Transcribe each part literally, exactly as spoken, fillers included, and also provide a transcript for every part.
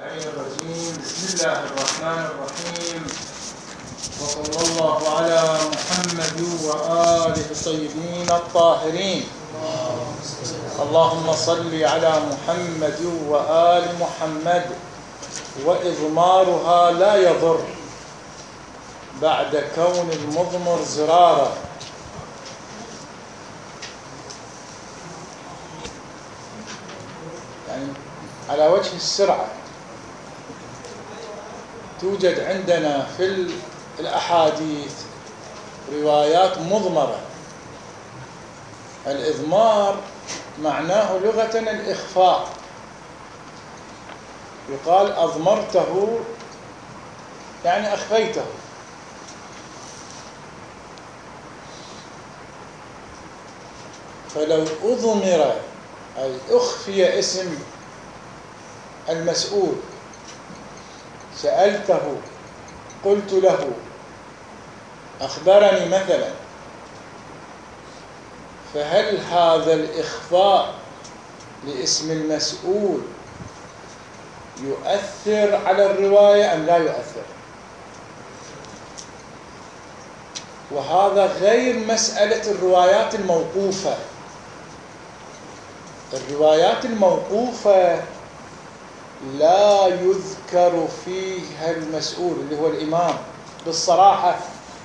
الرجيم. بسم الله الرحمن الرحيم، وصلى الله على محمد وآله الطيبين الطاهرين. اللهم صل على محمد وآل محمد. وإضمارها لا يضر بعد كون المضمر زرارا. يعني على وجه السرعة توجد عندنا في الأحاديث روايات مضمرة. الإضمار معناه لغة الإخفاء، يقال أضمرته يعني أخفيته. فلو أضمر أي أخفي اسم المسؤول، سألته، قلت له، أخبرني مثلا، فهل هذا الإخفاء لاسم المسؤول يؤثر على الرواية أم لا يؤثر؟ وهذا غير مسألة الروايات الموقوفة. الروايات الموقوفة لا يذكر فيها المسؤول اللي هو الإمام بالصراحة،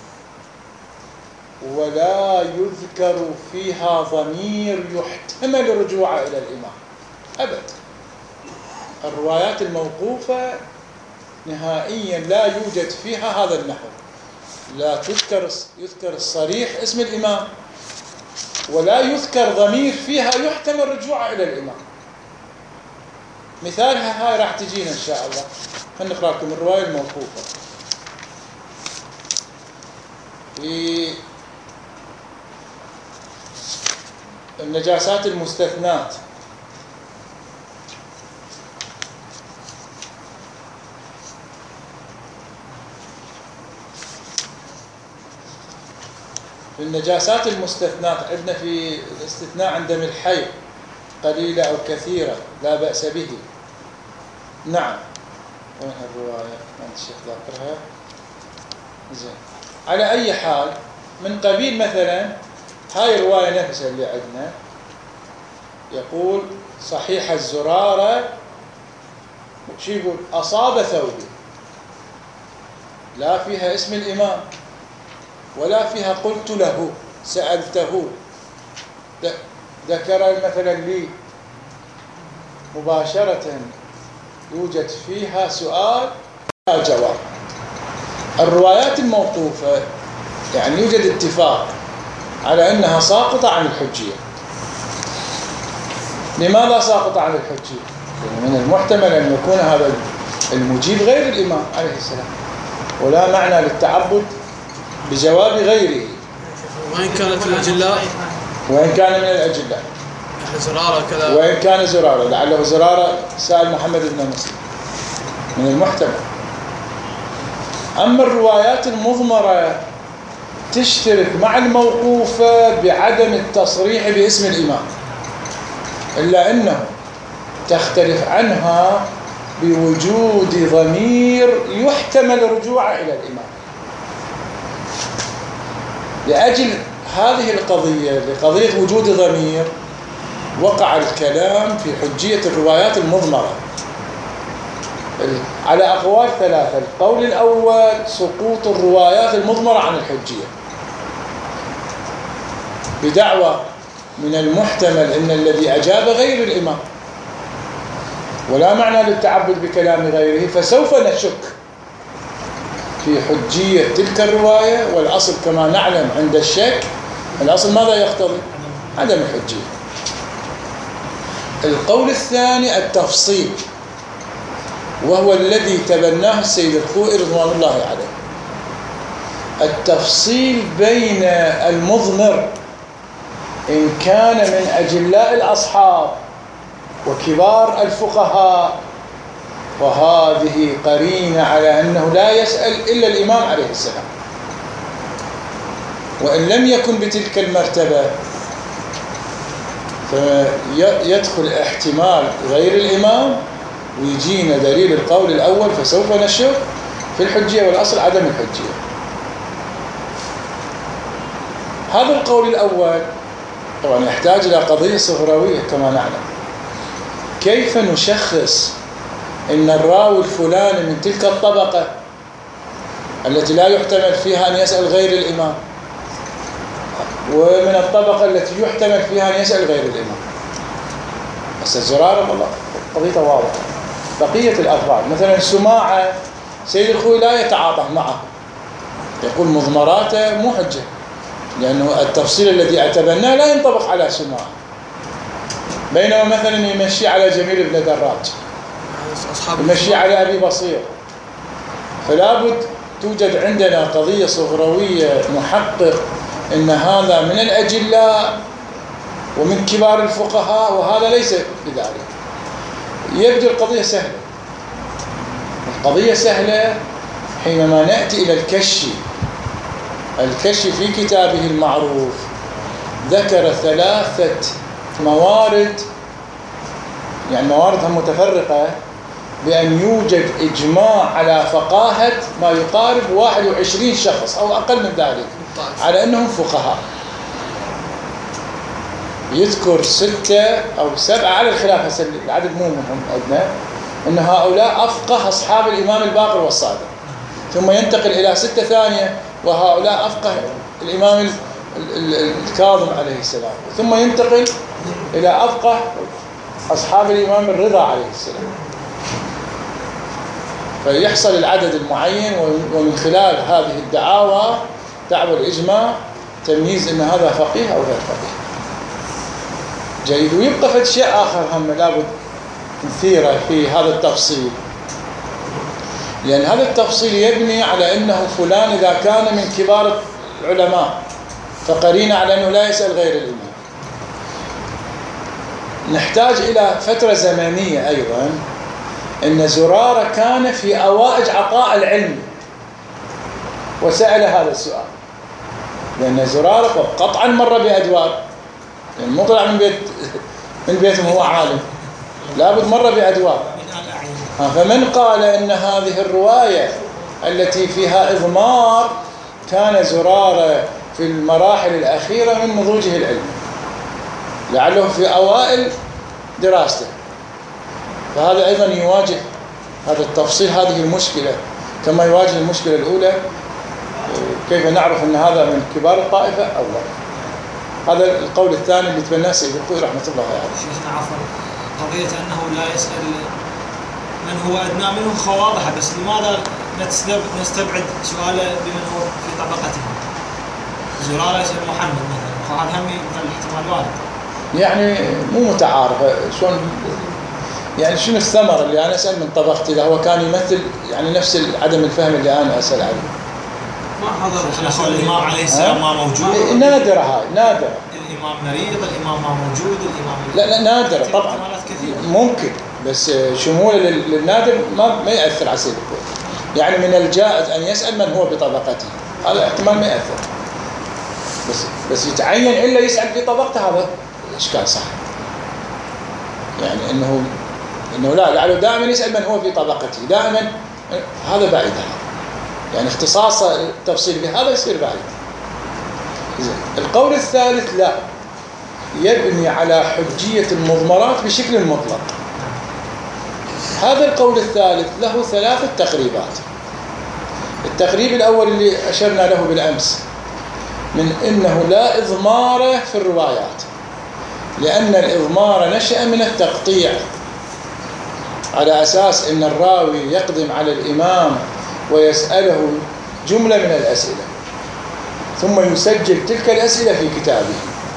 ولا يذكر فيها ضمير يحتمل رجوعه إلى الإمام أبدا. الروايات الموقوفة نهائيا لا يوجد فيها هذا النحو، لا تذكر يذكر الصريح اسم الإمام، ولا يذكر ضمير فيها يحتمل رجوعه إلى الإمام. مثالها هاي راح تجينا إن شاء الله. خلينا نقرأ لكم الرواية الموقوفة. للنجاسات المستثنات، للنجاسات المستثنات عندنا في الاستثناء عند الحي قليلة أو كثيرة لا بأس به. نعم، وين الرواية؟ أنت الشيخ ذاكرها؟ زين. على أي حال، من قبيل مثلا هاي الرواية نفسها اللي عندنا، يقول صحيح الزرارة، شو يقول؟ أصاب ثوبي. لا فيها اسم الإمام، ولا فيها قلت له، سألته، ذكر مثلا لي. مباشرة يوجد فيها سؤال لا جواب. الروايات الموقوفة يعني يوجد اتفاق على أنها ساقطة عن الحجية. لماذا ساقطة عن الحجية؟ يعني من المحتمل أن يكون هذا المجيب غير الإمام عليه السلام، ولا معنى للتعبد بجواب غيره، وإن كانت الأجلاء، وإن كان من الأجلاء، زرارة كذا، وإن كان زرارة، لعله زرارة سأل محمد بن مسلم، من المحتمل. أما الروايات المضمرة تشترك مع الموقوفة بعدم التصريح باسم الإمام، إلا أنه تختلف عنها بوجود ضمير يحتمل رجوعه إلى الإمام. لأجل هذه القضية، لقضية وجود ضمير، وقع الكلام في حجية الروايات المضمرة على أقوال ثلاثة. القول الأول سقوط الروايات المضمرة عن الحجية بدعوى من المحتمل أن الذي أجاب غير الإمام، ولا معنى للتعبد بكلام غيره، فسوف نشك في حجية تلك الرواية. والأصل كما نعلم عند الشك الأصل ماذا يقتضي؟ عدم الحجية. القول الثاني التفصيل، وهو الذي تبناه السيد الخوئي رضوان الله عليه. التفصيل بين المضمر إن كان من أجلاء الأصحاب وكبار الفقهاء، وهذه قرينة على أنه لا يسأل إلا الإمام عليه السلام، وإن لم يكن بتلك المرتبة فيدخل احتمال غير الإمام ويجينا دليل القول الأول فسوف نشك في الحجية، والأصل عدم الحجية. هذا القول الأول طبعا يحتاج إلى قضية صغروية كما نعلم. كيف نشخص إن الراوي الفلاني من تلك الطبقة التي لا يحتمل فيها أن يسأل غير الإمام، ومن الطبقة التي يحتمل فيها أن يسأل غير الإمام؟ بس زرارة والله قضية واضحة. بقية الأفراد مثلا سماعة سيد الخوي لا يتعاطى معه، يقول مضمراته مو حجة، لأنه التفصيل الذي أتبناه لا ينطبق على سماعة، بينما مثلا يمشي على جميل بن دراج، يمشي على أبي بصير. فلا بد توجد عندنا قضية صغروية نحقق إن هذا من الأجلاء ومن كبار الفقهاء، وهذا ليس بذلك. يبدو القضية سهلة. القضية سهلة حينما نأتي إلى الكشي. الكشي في كتابه المعروف ذكر ثلاثة موارد، يعني مواردها متفرقة، بأن يوجد إجماع على فقاهة ما يقارب واحد وعشرين شخص أو أقل من ذلك على أنهم فقهاء. يذكر ستة أو سبعة على الخلاف، العدد مو مهم عندنا، أن هؤلاء أفقه أصحاب الإمام الباقر والصادق، ثم ينتقل إلى ستة ثانية وهؤلاء أفقه الإمام الكاظم عليه السلام، ثم ينتقل إلى أفقه أصحاب الإمام الرضا عليه السلام. فيحصل العدد المعين، ومن خلال هذه الدعاوى دعوى الإجماع تمييز أن هذا فقيه أو غير فقيه. جيد. ويبقى في شيء آخر هم لابد كثيرة في هذا التفصيل، لأن هذا التفصيل يبني على أنه فلان إذا كان من كبار العلماء فقرين على أنه لا يسأل غير الإمام. نحتاج إلى فترة زمنية أيضا، أن زرارة كان في أوائج عطاء العلم وسأل هذا السؤال، لأن زرارة قطعا مر بأدوار، يعني مو طلع من بيت من بيته هو عالم، لابد مر بأدوار. فمن قال إن هذه الرواية التي فيها إضمار كان زرارة في المراحل الأخيرة من نضوجه العلم، لعله في أوائل دراسته. فهذا أيضا يواجه هذا التفصيل هذه المشكلة، كما يواجه المشكلة الأولى كيف نعرف أن هذا من كبار الطائفة أو لا. هذا القول الثاني اللي تبناه سيد الخوي رحمة الله عليه. شيخنا عفوا، قضية أنه لا يسأل من هو أدنى منه خواضح، بس لماذا نستبعد سؤاله بمن هو في طبقته؟ زرارة يسأل محمد مثلا، فهذا هم الاحتمال وارد. يعني مو متعارفة شلون، يعني شنو الثمر اللي أنا أسأل من طبقتي إذا هو كان يمثل يعني نفس عدم الفهم اللي أنا أسأل عنه. ما حضر الإمام عليه السلام ما موجود. نادرة هاي، نادرة. الإمام مريض، الإمام ما موجود، الإمام لا لا نادرة طبعا، ممكن، بس شموله للنادر ما ما يأثر على سيد الخوي. يعني من الجائز أن يسأل من هو بطبقته، هذا احتمال ما يأثر، بس بس يتعين إلا يسأل في طبقته، هذا إشكال صح. يعني إنه إنه لا لعله دائما يسأل من هو في طبقته دائما، هذا بعيد. يعني اختصاص التفصيل بهذا يصير بعيد. القول الثالث لا، يبني على حجية المضمرات بشكل مطلق. هذا القول الثالث له ثلاثة تقريبات. التقريب الأول اللي أشرنا له بالأمس، من إنه لا إضمار في الروايات، لأن الإضمار نشأ من التقطيع، على أساس إن الراوي يقدم على الإمام ويسأله جملة من الأسئلة، ثم يسجل تلك الأسئلة في كتابه،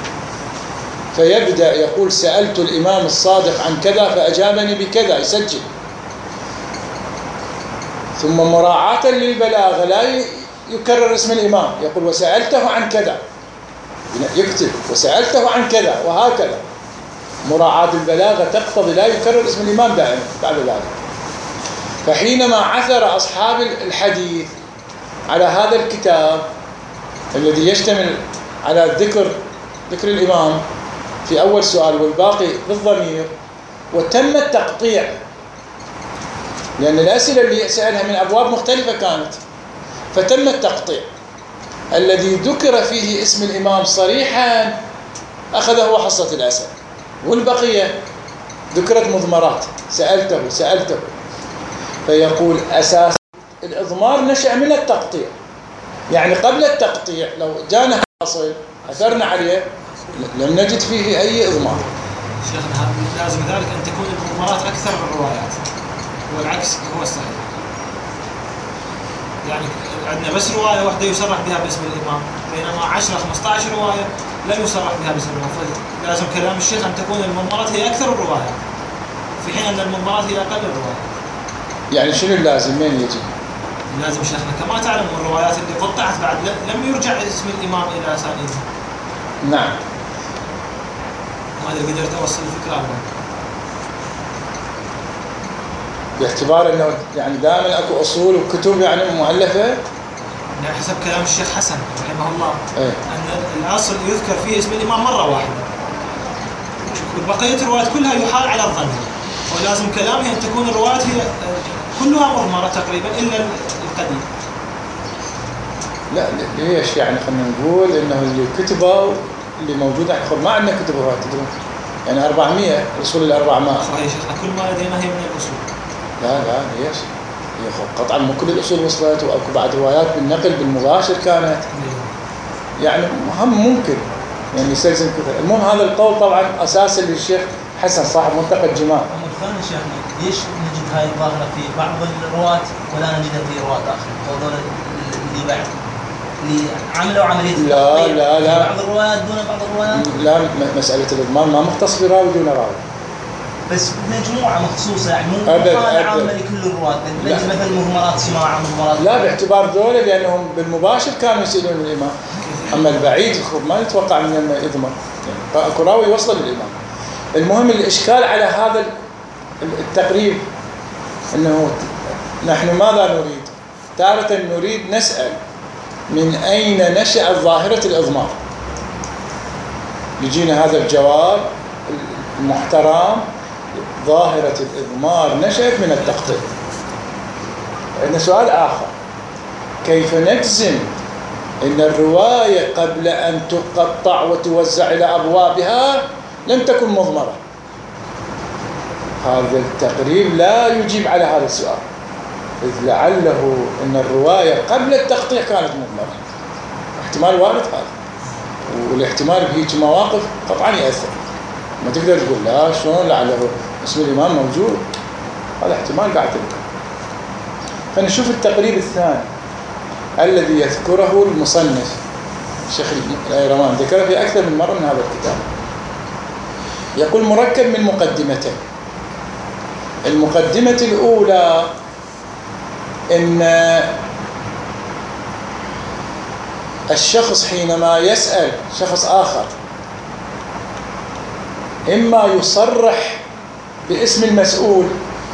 فيبدأ يقول سألت الإمام الصادق عن كذا فأجابني بكذا، يسجل. ثم مراعاة للبلاغة لا يكرر اسم الإمام، يقول وسألته عن كذا، يكتب وسألته عن كذا، وهكذا. مراعاة البلاغة تقتضي لا يكرر اسم الإمام دائما بعد ذلك. فحينما عثر أصحاب الحديث على هذا الكتاب الذي يشتمل على ذكر ذكر الإمام في أول سؤال والباقي بالضمير، وتم التقطيع لأن الأسئلة اللي سألها من أبواب مختلفة كانت، فتم التقطيع. الذي ذكر فيه اسم الإمام صريحا أخذه حصة الأسد، والبقية ذكرت مضمرات، سألته سألته. فيقول أساس الإضمار نشأ من التقطيع، يعني قبل التقطيع لو جانا حاصل أثرنا عليه لم نجد فيه أي إضمار. شيخنا لازم ذلك أن تكون المضمرات أكثر من الروايات، والعكس هو الصحيح. يعني عندنا بس رواية واحدة يصرح بها باسم الإمام، بينما عشرة خمسة عشر رواية لم يصرح بها باسم الإمام. فلازم كلام الشيخ أن تكون المضمرات هي أكثر الروايات، في حين أن المضمرات هي أقل الروايات. يعني شنو اللازم؟ من يجي؟ لازم شيخنا كما تعلم الروايات اللي قطعت بعد لم يرجع اسم الإمام إلى أسانيدها. نعم. ما أدري قدرت أوصل الفكرة أو باعتبار أنه يعني دائما أكو أصول وكتب يعني مؤلفة. يعني حسب كلام الشيخ حسن رحمه الله ايه؟ أن الأصل يذكر فيه اسم الإمام مرة واحدة، والبقية الروايات كلها يحال على الظن، ولازم كلامه أن تكون الروايات هي كلها مضمرة تقريبا إلا القديم. لا ليش يعني خلينا نقول إنه اللي كتبوا اللي موجودة ما عندنا كتب روايات تدرون يعني أربعمية أصول الأربعمائة. صحيح شيخنا كل ما لدينا هي من الأصول. لا لا ليش؟ هي قطعا مو كل الأصول وصلت، وأكو بعد روايات بالنقل بالمباشر كانت يعني مهم ممكن يعني يستلزم كثير. المهم هذا القول طبعا أساسا للشيخ حسن صاحب منطقة جماع. أمر ثاني شيخنا، ليش نجد هاي الظاهرة في بعض الرواة ولا نجدها في رواة آخر؟ هذول اللي بعد اللي عملوا عملية لا لا لا بعض الروايات دون بعض الروايات. لا مسألة الإضمار ما مختص براوي دون راوي، بس مجموعة مخصوصة يعني مو أبد عامة أبد لكل الرواة. نجد مثلا مهمرات سماع مهمرات. لا باعتبار ذولا لأنهم بالمباشر كانوا يسألون الإمام، أما البعيد ما نتوقع من أنه يضمر يعني أكو راوي وصل للإمام. المهم الإشكال على هذا التقريب أنه نحن ماذا نريد؟ تارة نريد نسأل من أين نشأت ظاهرة الإضمار؟ يجينا هذا الجواب المحترم، ظاهرة الإضمار نشأت من التقطيع. عندنا سؤال آخر، كيف نجزم إن الرواية قبل أن تقطع وتوزع إلى أبوابها لم تكن مضمرة؟ هذا التقريب لا يجيب على هذا السؤال، إذ لعله أن الرواية قبل التقطيع كانت مضمرة. احتمال وارد هذا، والاحتمال بهيك مواقف قطعا يأثر. ما تقدر تقول لا شلون لعله اسم الإمام موجود، هذا احتمال قاعد تذكر. فنشوف التقريب الثاني الذي يذكره المصنف الشيخ الأيروان، ذكره في أكثر من مرة من هذا الكتاب. يقول مركب من مقدمتين. المقدمة الأولى إن الشخص حينما يسأل شخص آخر إما يصرح باسم المسؤول،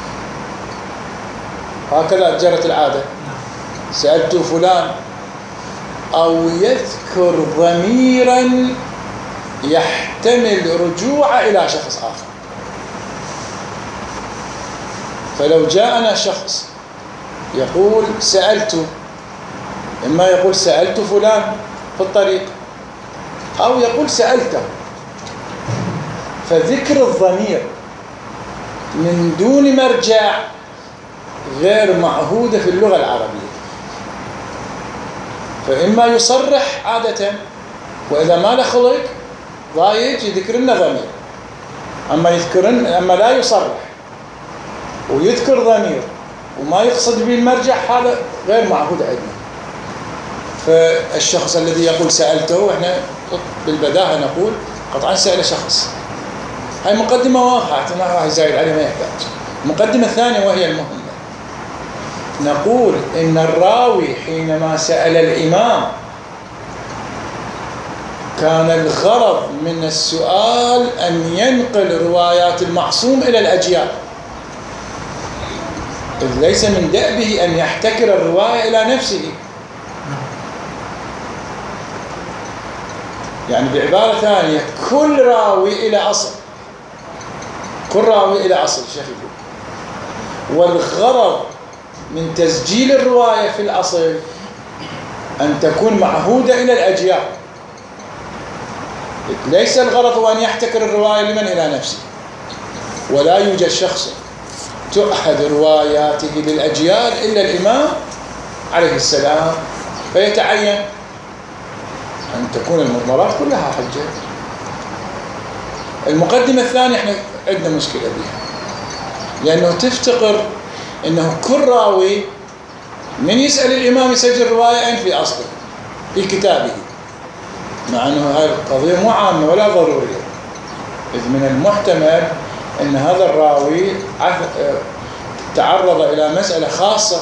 هكذا جرت العادة، سألت فلان، أو يذكر ضميرا يحتمل رجوع إلى شخص آخر. فلو جاءنا شخص يقول سألت، إما يقول سألت فلان في الطريق أو يقول سألته، فذكر الضمير من دون مرجع غير معهودة في اللغة العربية. فإما يصرح عادة، وإذا ما له خلق ضايج يذكر لنا ضمير، أما يذكرن أما لا يصرح ويذكر ضمير وما يقصد به المرجع، هذا غير معهود عندنا. فالشخص الذي يقول سألته، احنا بالبداهة نقول قطعا سأل شخص. هاي مقدمة واضحة، ما راح يزايد عليها، ما يحتاج. المقدمة الثانية وهي المهمة، نقول إن الراوي حينما سأل الإمام كان الغرض من السؤال أن ينقل روايات المعصوم إلى الأجيال، إذ ليس من دأبه أن يحتكر الرواية إلى نفسه. يعني بعبارة ثانية، كل راوي إلى أصل، كل راوي إلى أصل. الشيخ يقول والغرض من تسجيل الرواية في الأصل أن تكون معهودة إلى الأجيال. ليس الغرض هو أن يحتكر الرواية لمن إلى نفسه، ولا يوجد شخص تؤحد رواياته للأجيال إلا الإمام عليه السلام، فيتعين أن تكون المضمرات كلها حجة. المقدمة الثانية احنا عندنا مشكلة بها، لأنه تفتقر أنه كل راوي من يسأل الإمام يسجل رواية أين في أصله في كتابه، مع أنه هذه القضية مو عامة ولا ضرورية، إذ من المحتمل أن هذا الراوي تعرض إلى مسألة خاصة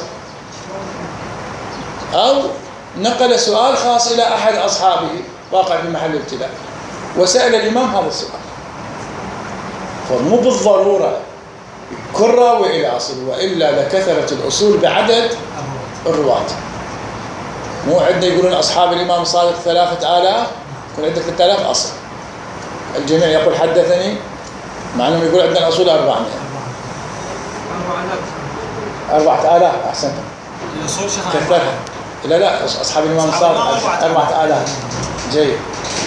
أو نقل سؤال خاص إلى أحد أصحابه واقع في محل ابتلاء وسأل الإمام هذا السؤال، فمو بالضرورة كل راوي إلى أصل، وإلا لكثرت الأصول بعدد الرواة. مو عندنا يقولون أصحاب الإمام الصادق ثلاثة آلاف، يكون عندك ثلاثة آلاف أصل، الجميع يقول حدثني، مع أنهم يقول عندنا الأصول أربعمائة. أربعة آلاف أحسنت. كثرها. لا لا أصحاب الإمام الصادق أربعة آلاف. جيد.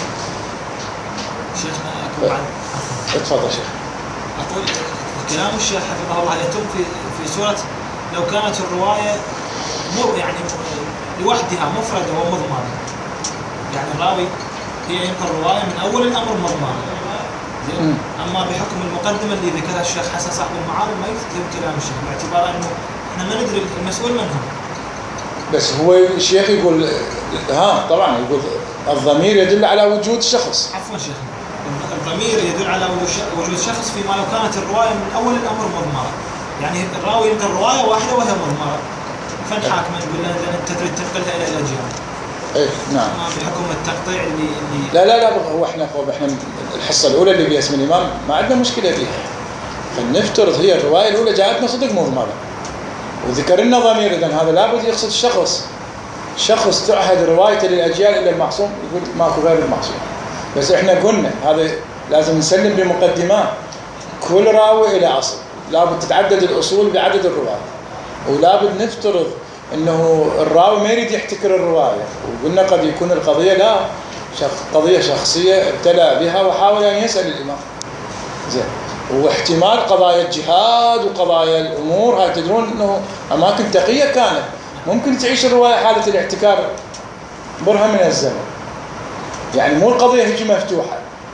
شيخنا اتفضل شيخ. أقول كلام الشيخ حفظه الله يتم في في سورة لو كانت الرواية مو يعني لوحدها مفردة ومضمرة، يعني الراوي هي ينقل الرواية من أول الأمر مضمرة. أما بحكم المقدمة اللي ذكرها الشيخ حسن صاحب المعارف ما يكتب كلام الشيخ، باعتبار أنه إحنا ما ندري المسؤول من هو. بس هو الشيخ يقول ها طبعا يقول الضمير يدل على وجود الشخص. عفوا شيخنا، الضمير يدل على وجود شخص فيما لو كانت الرواية من أول الأمر مضمرة، يعني الراوي ينقل رواية واحدة وهي مضمرة، فنحاكم نقول له أنت تريد تنقلها إلى الأجيال. إيه نعم. ما بحكم التقطيع اللي, اللي لا لا لا هو احنا هو احنا الحصة الأولى اللي باسم الإمام ما عندنا مشكلة فيها. فلنفترض هي الرواية الأولى جاءتنا صدق مضمرة وذكر لنا ضمير، إذن هذا لابد يقصد الشخص. شخص تعهد روايته للأجيال إلا المعصوم، يقول ماكو غير المعصوم. بس احنا قلنا هذا لازم نسلم بمقدمات، كل راوي إلى أصل، لابد تتعدد الأصول بعدد الرواية، ولابد نفترض أنه الراوي ما يريد يحتكر الرواية، وقلنا قد يكون القضية لا قضية شخصية ابتلى بها وحاول أن يسأل الإمام. زين. واحتمال قضايا الجهاد وقضايا الأمور هاي تدرون أنه أماكن تقية كانت ممكن تعيش الرواية حالة الاحتكار برهة من الزمن، يعني مو القضية هيجي مفتوحة.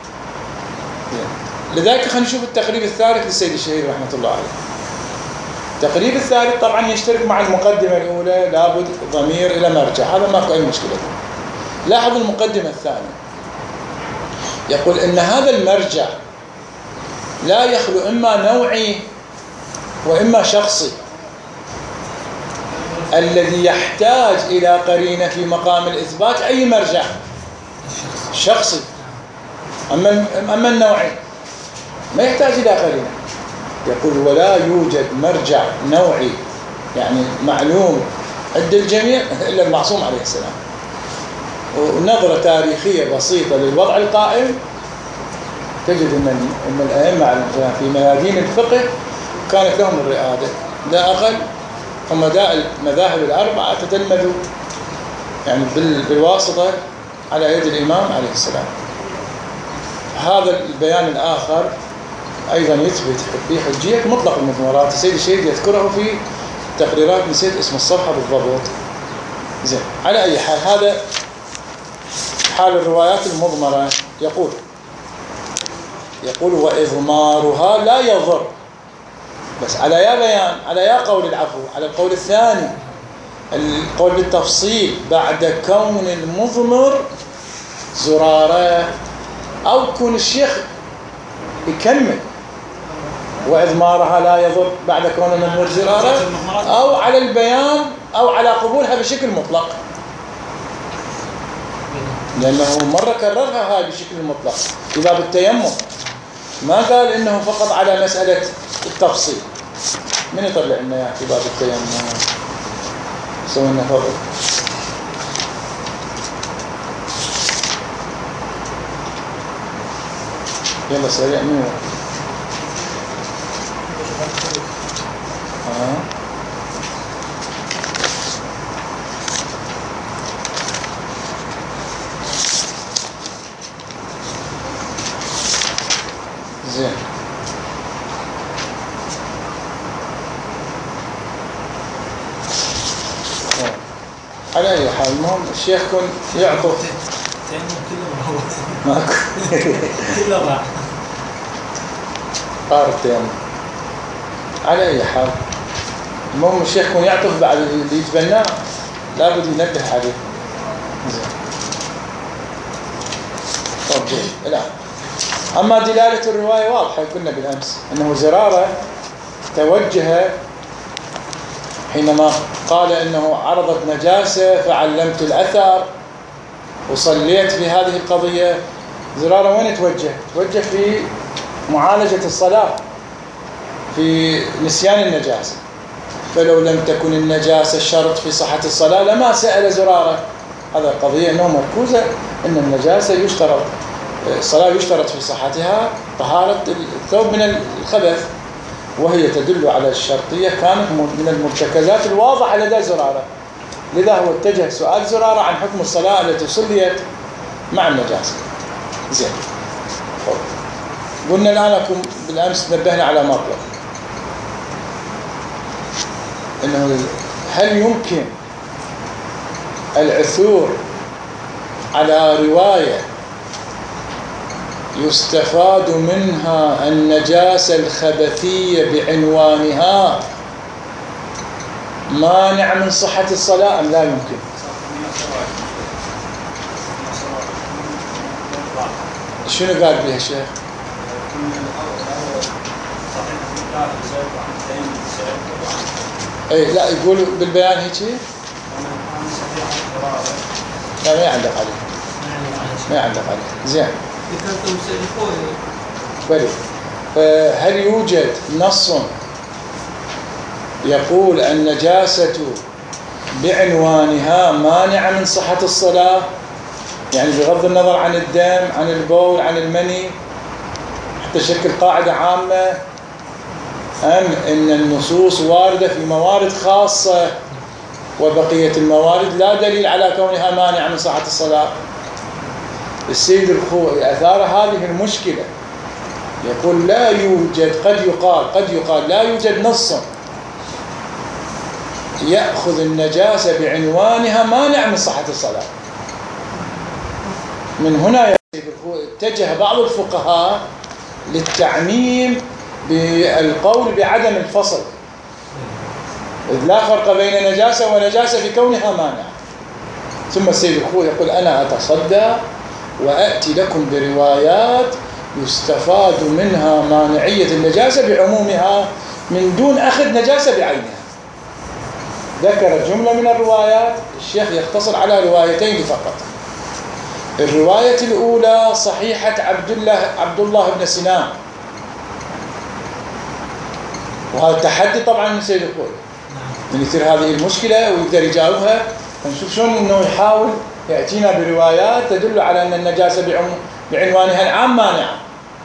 لذلك خلينا نشوف التقريب الثالث للسيد الشهيد رحمة الله عليه. التقريب الثالث طبعا يشترك مع المقدمة الأولى، لابد ضمير إلى مرجع، هذا ماكو أي مشكلة. لاحظ المقدمة الثانية، يقول إن هذا المرجع لا يخلو إما نوعي وإما شخصي، الذي يحتاج إلى قرينة في مقام الإثبات أي مرجع شخصي. أما أما النوعي ما يحتاج إلى قرينة. يقول ولا يوجد مرجع نوعي يعني معلوم عند الجميع إلا المعصوم عليه السلام. ونظرة تاريخية بسيطة للوضع القائم تجد أن أن الأئمة في ميادين الفقه كانت لهم الرئادة، لا أقل هم داء المذاهب الأربعة تتلمذوا يعني بالواسطة على يد الإمام عليه السلام. هذا البيان الآخر أيضا يثبت به حجية مطلق المضمرات. السيد الشهيد يذكره في تقريرات، نسيت اسم الصفحة بالضبط. زين. على أي حال هذا حال الروايات المضمرة. يقول يقول وإضمارها لا يضر، بس على يا بيان على يا قول العفو، على القول الثاني القول بالتفصيل بعد كون المضمر زرارة، أو كون الشيخ يكمل وإضمارها لا يضر بعد كون المضمر زرارة، أو على البيان أو على قبولها بشكل مطلق، لأنه مرة كررها هاي بشكل مطلق في باب التيمم، ما قال إنه فقط على مسألة التفصيل. من يطلع لنا إياه في باب التيمم؟ سوي لنا فضل. يلا سريع. مين هو؟ على أي حال المهم الشيخ كن يعطف تيمم كله هو ماكو كله راح. قارب تيمم على أي حال المهم الشيخ كن يعطف بعد اللي يتبناه لابد ينبه عليه. زين. طب الآن أما دلالة الرواية واضحة قلنا بالأمس أنه زرارة توجه حينما قال أنه عرضت نجاسة فعلمت الأثر وصليت في هذه القضية. زرارة وين توجه؟ توجه في معالجة الصلاة في نسيان النجاسة، فلو لم تكن النجاسة شرط في صحة الصلاة لما سأل زرارة. هذا القضية أنه مركوزة أن النجاسة يشترط الصلاة يشترط في صحتها طهارة الثوب من الخبث، وهي تدل على الشرطية كانت من المرتكزات الواضحة لدى زرارة. لذا هو اتجه سؤال زرارة عن حكم الصلاة التي صليت مع النجاسة. زين. قلنا الآن لكم بالأمس نبهنا على مطلب أنه هل يمكن العثور على رواية يستفاد منها النجاسة الخبثية بعنوانها مانع من صحة الصلاة أم لا يمكن؟ شنو قال بها الشيخ؟ اي لا يقول بالبيان هيك لا ما يعلق عليه ما يعلق عليه. زين. بلي. فهل يوجد نص يقول النجاسة بعنوانها مانعة من صحة الصلاة، يعني بغض النظر عن الدم عن البول عن المني، حتى شكل قاعدة عامة، أم إن النصوص واردة في موارد خاصة وبقية الموارد لا دليل على كونها مانعة من صحة الصلاة؟ السيد الخوئي أثار هذه المشكلة، يقول لا يوجد، قد يقال قد يقال لا يوجد نص يأخذ النجاسة بعنوانها مانع من صحة الصلاة. من هنا يا سيد الخوئي اتجه بعض الفقهاء للتعميم بالقول بعدم الفصل، إذ لا فرق بين نجاسة ونجاسة في كونها مانع. ثم السيد الخوئي يقول أنا أتصدى وأأتي لكم بروايات يستفاد منها مانعية النجاسة بعمومها من دون أخذ نجاسة بعينها. ذكر جملة من الروايات، الشيخ يختصر على روايتين فقط. الرواية الأولى صحيحة عبد الله عبد الله بن سنان، وهذا تحدي طبعا من سيد الخوئي من يثير هذه المشكلة ويقدر يجاوبها. فنشوف شلون انه يحاول يأتينا بروايات تدل على أن النجاسة بعنوانها العام مانعة.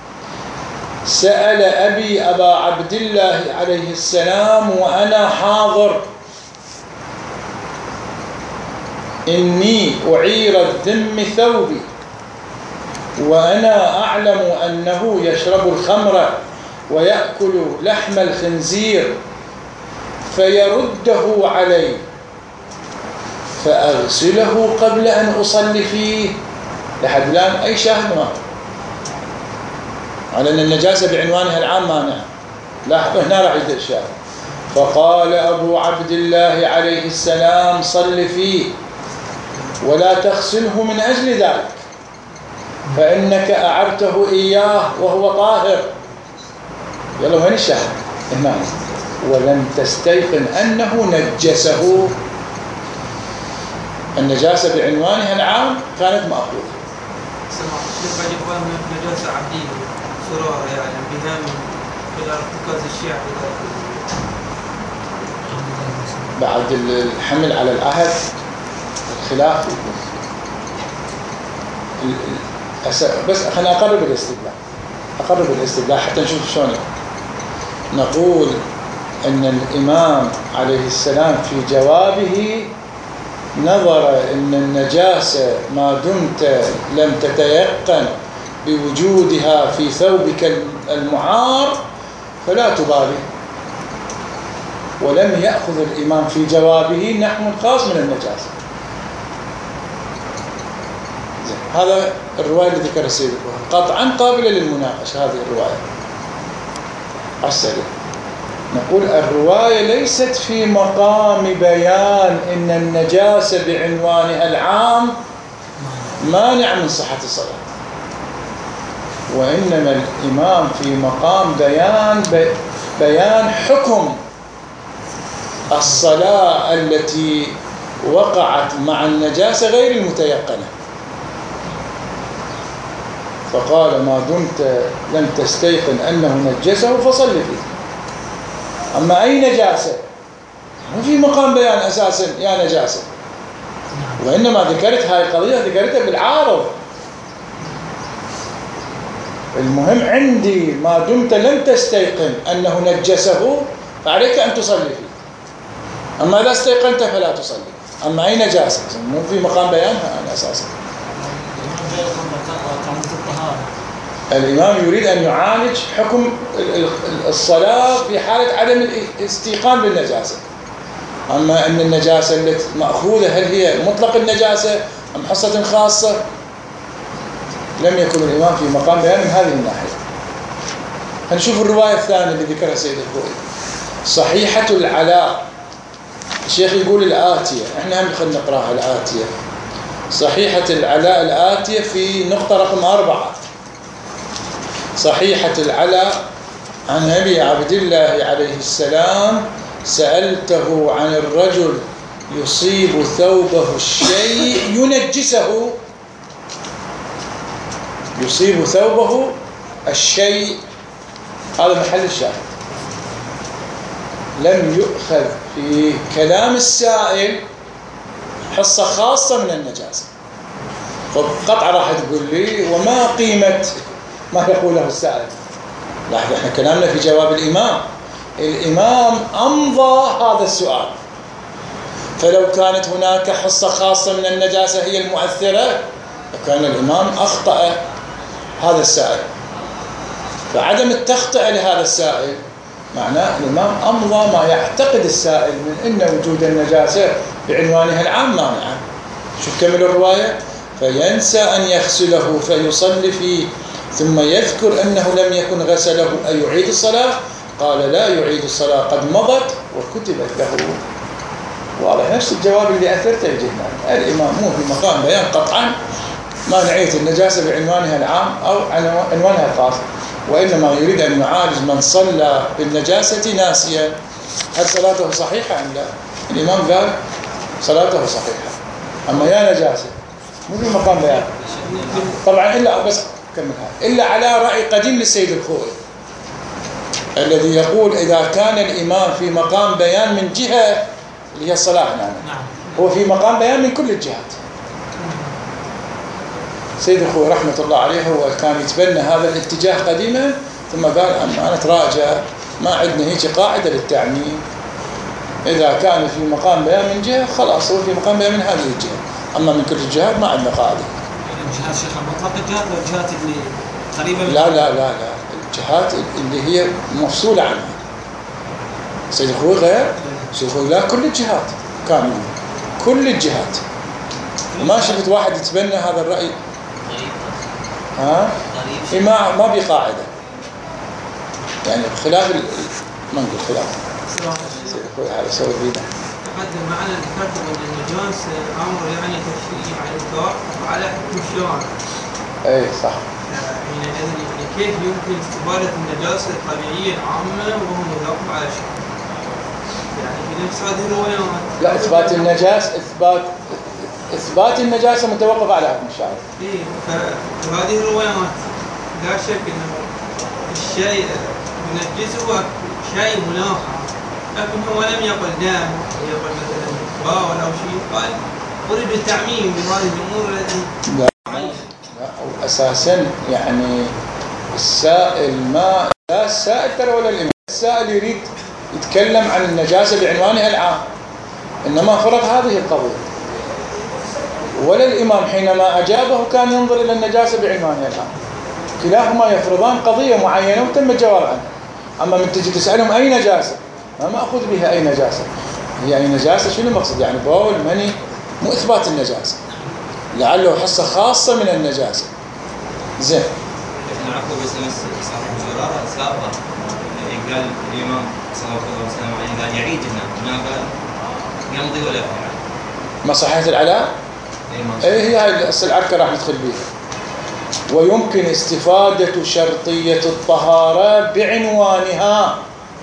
سأل أبي أبا عبد الله عليه السلام وأنا حاضر إني أعير الذم ثوبي وأنا أعلم أنه يشرب الخمر ويأكل لحم الخنزير فيرده علي فأغسله قبل أن أصلي فيه. لحد الآن أي شاهد ما على أن النجاسة بعنوانها العام مانع. لاحظوا هنا راح يدير الشاهد. فقال أبو عبد الله عليه السلام صل فيه ولا تغسله من أجل ذلك فإنك أعرته إياه وهو طاهر. يلا وين الشاهد هنا؟ ولم تستيقن أنه نجسه. النجاسة بعنوانها العام كانت مأخوذة. نجاسة عبدية صرارة يعني بها من خلال ارتكاز الشيعة بعد الحمل على العهد الخلاف. بس خلينا أقرب الاستدلال أقرب الاستدلال حتى نشوف شلون. نقول أن الإمام عليه السلام في جوابه نظر أن النجاسة ما دمت لم تتيقن بوجودها في ثوبك المعار فلا تبالي، ولم يأخذ الإمام في جوابه نحو خاص من النجاسة. هذا الرواية اللي ذكرها السيد البخاري قطعا قابلة للمناقشة. هذه الرواية السريع نقول الرواية ليست في مقام بيان إن النجاسة بعنوانها العام مانع من صحة الصلاة، وإنما الإمام في مقام بيان بيان حكم الصلاة التي وقعت مع النجاسة غير المتيقنة. فقال ما دمت لم تستيقن أنه نجسه فصل فيه. أما أي نجاسة مو في مقام بيان أساسا يا نجاسة، وإنما ذكرت هاي القضية ذكرتها بالعارض. المهم عندي ما دمت لم تستيقن أنه نجسه فعليك أن تصلي فيه، أما إذا استيقنت فلا تصلي. أما أي نجاسة مو في مقام بيانها أنا أساسا. الإمام يريد أن يعالج حكم الصلاة في حالة عدم الاستيقان بالنجاسة. أما أن النجاسة التي مأخوذة هل هي مطلق النجاسة أم حصة خاصة، لم يكن الإمام في مقام بيان من هذه الناحية. هنشوف الرواية الثانية اللي ذكرها سيد الخوئي، صحيحة العلاء. الشيخ يقول الآتية، احنا هم خلينا نقراها الآتية. صحيحة العلاء الآتية في نقطة رقم أربعة. صحيحة العلاء عن أبي عبد الله عليه السلام سألته عن الرجل يصيب ثوبه الشيء ينجسه، يصيب ثوبه الشيء، هذا محل الشاهد. لم يؤخذ في كلام السائل حصة خاصة من النجاسة. فقطع راح تقول لي وما قيمة ما يقوله السائل؟ لاحظ احنا كلامنا في جواب الإمام. الإمام أمضى هذا السؤال، فلو كانت هناك حصة خاصة من النجاسة هي المؤثرة فكان الإمام أخطأ هذا السائل. فعدم التخطئة لهذا السائل معناه الإمام أمضى ما يعتقد السائل من أن وجود النجاسة بعنوانها العام مانعا. شوف كمل الرواية، فينسى أن يغسله فيصلي فيه ثم يذكر أنه لم يكن غسله أيعيد الصلاة؟ قال لا يعيد الصلاة قد مضت وكتبت له. واضح نفس الجواب اللي أثرته يجينا. الإمام مو في مقام بيان قطعا مانعية النجاسة بعنوانها العام أو عنوانها الخاص، وإنما يريد أن يعالج من صلى بالنجاسة ناسيا هل صلاته صحيحة أم لا. الإمام قال صلاته صحيحة، أما يا نجاسة مو في مقام بيان طبعا إلا بس كملها إلا على رأي قديم للسيد الخوئي الذي يقول إذا كان الإمام في مقام بيان من جهة اللي هي الصلاة، نعم هو في مقام بيان من كل الجهات. سيد الخوئي رحمة الله عليه هو كان يتبنى هذا الاتجاه قديما، ثم قال أنا أتراجع، ما عندنا هيك قاعدة للتعميم. إذا كان في مقام بيان من جهة خلاص هو في مقام بيان من هذه الجهة، أما من كل الجهات ما عندنا قاعدة. الجهات شيخ مطلق الجهات ولا الجهات اللي قريبة؟ لا لا لا لا الجهات اللي هي مفصولة عنها. سيد الخوئي غير، سيد الخوئي لا كل الجهات كاملة، كل الجهات. وما شفت واحد يتبنى هذا الرأي. ها؟ ما ما بقاعدة يعني خلاف ال... ما نقول خلاف. سيد الخوئي على سوى بيده. تقدم معنا ذكرتم ان النجاس امر يعني تشريعي على الدواء وعلى حكم الشرع. اي صح. يعني كيف يمكن استفادة النجاسة الطبيعية العامة وهو متوقف على شيء؟ يعني في نفس هذه الروايات. لا إثبات النجاسة إثبات إثبات النجاسة متوقف على حكم الشرع. إيه فهذه الروايات لا شك إنه الشيء ينجسه شيء مناخ، لكن هو لم يقل دام، يقل مثلا باول أو شيء، قال أريد التعميم بهذه الأمور التي لا لا أساسا يعني السائل ما لا السائل ترى ولا الإمام، السائل يريد يتكلم عن النجاسة بعنوانها العام، إنما فرض هذه القضية. ولا الإمام حينما أجابه كان ينظر إلى النجاسة بعنوانها العام، كلاهما يفرضان قضية معينة وتم الجواب عنها. أما من تجي تسألهم أي نجاسة ما مأخذ بها أي نجاسة، هي أي نجاسة شنو المقصد؟ يعني بول مني، مو إثبات النجاسة. لعله حصة خاصة من النجاسة. زين. العفو بس صاحب الزرارة سابقا قال الإمام صلى الله عليه وسلم قال يعيد هنا، هنا قال يمضي ولا يفعل. ما صحيحة العلاء؟ ايه هي هاي العركة راح ندخل بيها. ويمكن استفادة شرطية الطهارة بعنوانها.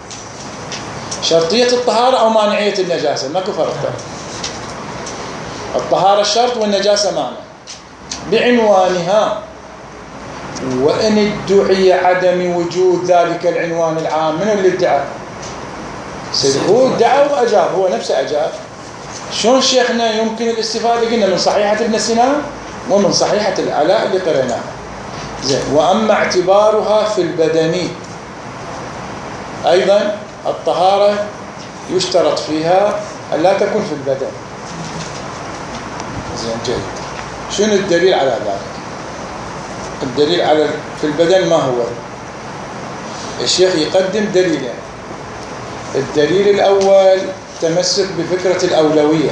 شرطية الطهارة أو مانعية النجاسة، ماكو فرق ترى. الطهارة الشرط والنجاسة مانع بعنوانها. وإن ادعي عدم وجود ذلك العنوان العام، من اللي ادعى؟ سيد هو ادعى وأجاب، هو نفسه أجاب. شلون شيخنا يمكن الاستفادة؟ قلنا من صحيحة ابن سنان ومن صحيحة العلاء اللي قريناها. زين. وأما اعتبارها في البدن أيضا الطهارة يشترط فيها أن لا تكون في البدن. زين جيد. شنو الدليل على ذلك؟ الدليل على في البدن ما هو؟ الشيخ يقدم دليلين. الدليل الأول تمسك بفكرة الأولوية.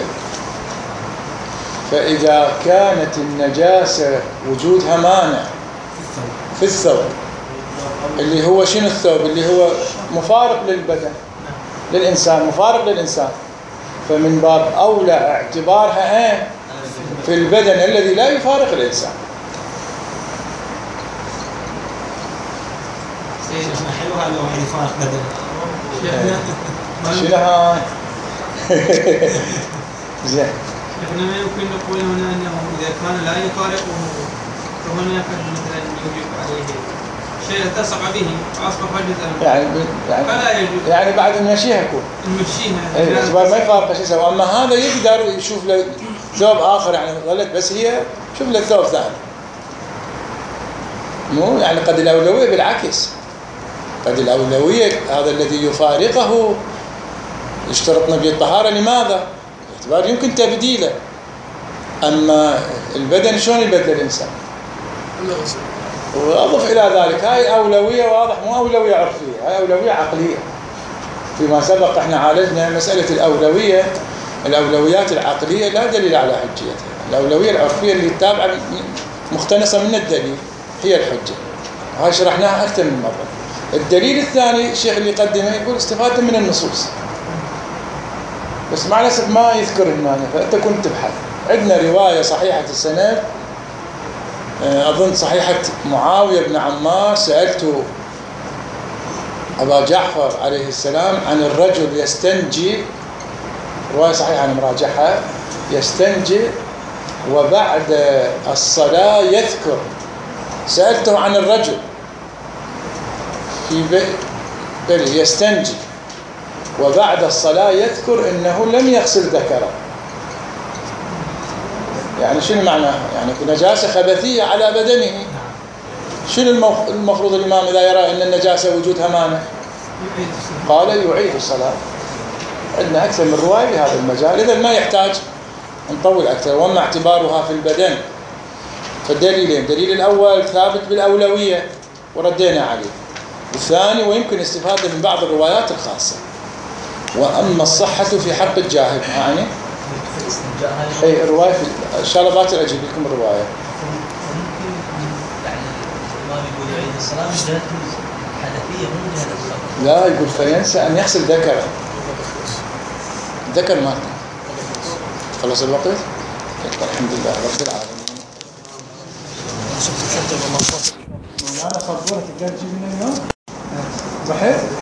فإذا كانت النجاسة وجودها مانع في الثوب، اللي هو شنو الثوب؟ اللي هو مفارق للبدن للإنسان، مفارق للإنسان، فمن باب أولى اعتبارها ايه في البدن الذي لا يفارق الإنسان. شيخنا حلو هذا واحد يفارق بدن. شنو هاي؟ زين. احنا ما يمكن نقول هنا انه اذا كان لا يفارقه فهنا مثلا يوجب عليه شيء اتصق به اصبح جزءا يعني يعني فلا يجوز، يعني بعد نمشيها يكون نمشيها اي باعتبار ما يفارق شيء سوى. اما هذا يقدر يشوف له ثوب اخر، يعني غلط بس هي شوف له ثوب ثاني. مو يعني قد الاولويه بالعكس، قد الاولويه هذا الذي يفارقه يشترطنا به الطهاره. لماذا؟ باعتبار يمكن تبديله. اما البدن شلون يبدل الانسان؟ واضف الى ذلك هاي اولويه واضح، مو اولويه عرفيه، هاي اولويه عقليه. فيما سبق احنا عالجنا مساله الاولويه، الاولويات العقليه لا دليل على حجيتها. الاولويه العرفيه اللي تابعه مقتنصه من الدليل هي الحجه. هاي شرحناها اكثر من مره. الدليل الثاني الشيخ اللي يقدمه يقول استفاده من النصوص، بس مع الاسف ما يذكر هنا، فانت كنت تبحث. عندنا روايه صحيحه السند، اظن صحيحه معاويه بن عمار، سالته ابا جعفر عليه السلام عن الرجل يستنجي، روايه صحيحه انا مراجعها، يستنجي وبعد الصلاه يذكر. سالته عن الرجل في بل يستنجي وبعد الصلاة يذكر إنه لم يغسل ذكره. يعني شنو معناه؟ يعني نجاسة خبثية على بدنه. شنو المفروض الإمام إذا يرى أن النجاسة وجودها مانع؟ قال يعيد الصلاة. عندنا أكثر من رواية بهذا المجال، إذا ما يحتاج نطول أكثر. وما اعتبارها في البدن فالدليلين، الدليل الأول ثابت بالأولوية وردينا عليه، الثاني ويمكن استفادة من بعض الروايات الخاصة. وأما الصحة في حق الجاهل، يعني أي رواية في إن شاء الله باكر أجيب لكم الرواية. يعني الإمام يقول يعيد الصلاة من جهة الحنفية مو من جهة الخبر. لا، يقول فينسى أن يغسل ذكره. ذكر ما خلص الوقت. الحمد لله رب العالمين. أنا صبورة تقدر تجيب لنا اليوم؟ صحيح؟